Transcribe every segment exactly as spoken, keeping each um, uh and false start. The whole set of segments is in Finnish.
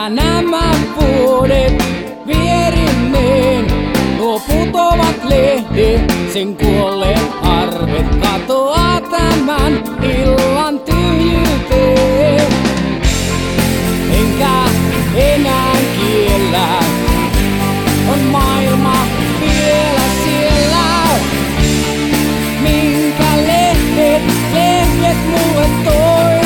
Ja nämä vuodet vierinneen, nuo putovat lehdet, sen kuolleet arvet katoaa tämän illan tyhjyyteen. Enkä enää kiellä, on maailma vielä siellä, minkä lehdet, lehdet mulle toi.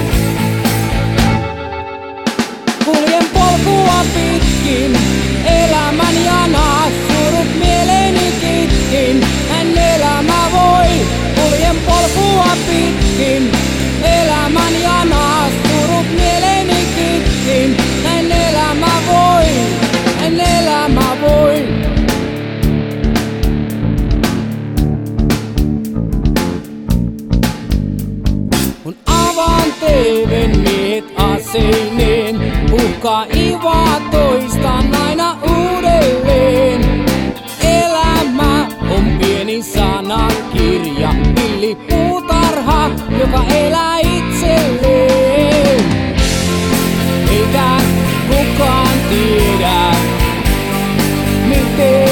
Kuljen polkua pitkin, elämän jana, surut mieleeni kitkin, näin elämä voi. Kuljen polkua pitkin, elämän jana, surut mieleeni kitkin, näin elämä voi, näin elämä voi. Kun avaan teeven miehet aseineen, uhkaa ivaa toistaan aina uudelleen. Elämä on pieni sanakirja, villi puutarha, joka elää itselleen. Eikä kukaan tiedä, miten